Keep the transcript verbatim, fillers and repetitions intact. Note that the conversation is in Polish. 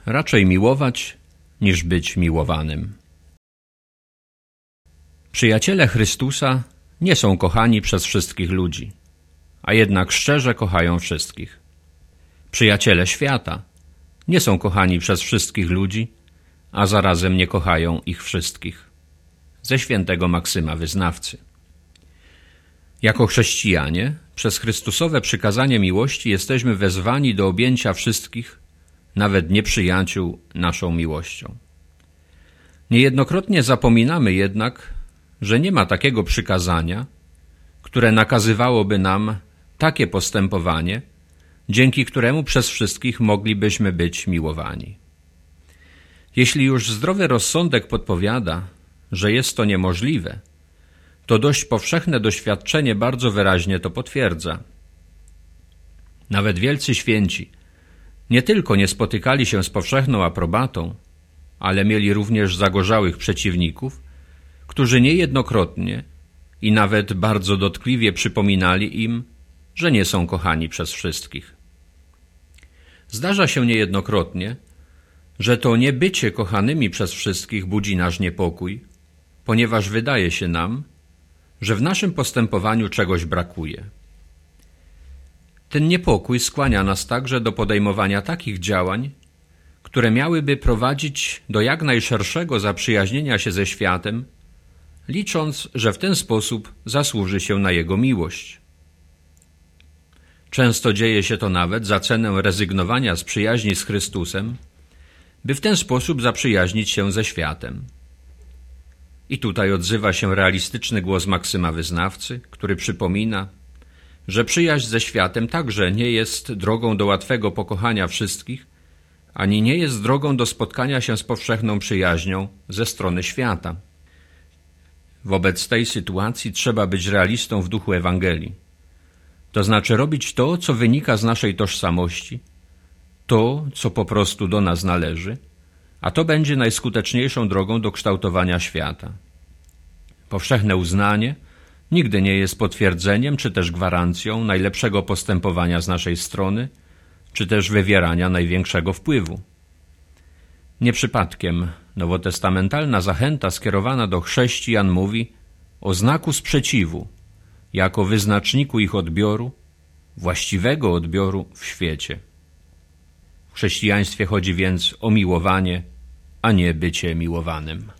Raczej miłować, niż być miłowanym. Przyjaciele Chrystusa nie są kochani przez wszystkich ludzi, a jednak szczerze kochają wszystkich. Przyjaciele świata nie są kochani przez wszystkich ludzi, a zarazem nie kochają ich wszystkich. Ze świętego Maksyma Wyznawcy. Jako chrześcijanie, przez Chrystusowe przykazanie miłości jesteśmy wezwani do objęcia wszystkich, nawet nieprzyjaciół, naszą miłością. Niejednokrotnie zapominamy jednak, że nie ma takiego przykazania, które nakazywałoby nam takie postępowanie, dzięki któremu przez wszystkich moglibyśmy być miłowani. Jeśli już zdrowy rozsądek podpowiada, że jest to niemożliwe, to dość powszechne doświadczenie bardzo wyraźnie to potwierdza. Nawet wielcy święci nie tylko nie spotykali się z powszechną aprobatą, ale mieli również zagorzałych przeciwników, którzy niejednokrotnie i nawet bardzo dotkliwie przypominali im, że nie są kochani przez wszystkich. Zdarza się niejednokrotnie, że to niebycie kochanymi przez wszystkich budzi nasz niepokój, ponieważ wydaje się nam, że w naszym postępowaniu czegoś brakuje. Ten niepokój skłania nas także do podejmowania takich działań, które miałyby prowadzić do jak najszerszego zaprzyjaźnienia się ze światem, licząc, że w ten sposób zasłuży się na jego miłość. Często dzieje się to nawet za cenę rezygnowania z przyjaźni z Chrystusem, by w ten sposób zaprzyjaźnić się ze światem. I tutaj odzywa się realistyczny głos Maksyma Wyznawcy, który przypomina, że przyjaźń ze światem także nie jest drogą do łatwego pokochania wszystkich, ani nie jest drogą do spotkania się z powszechną przyjaźnią ze strony świata. Wobec tej sytuacji trzeba być realistą w duchu Ewangelii. To znaczy robić to, co wynika z naszej tożsamości, to, co po prostu do nas należy, a to będzie najskuteczniejszą drogą do kształtowania świata. Powszechne uznanie nigdy nie jest potwierdzeniem czy też gwarancją najlepszego postępowania z naszej strony, czy też wywierania największego wpływu. Nie przypadkiem nowotestamentalna zachęta skierowana do chrześcijan mówi o znaku sprzeciwu, jako wyznaczniku ich odbioru, właściwego odbioru w świecie. W chrześcijaństwie chodzi więc o miłowanie, a nie bycie miłowanym.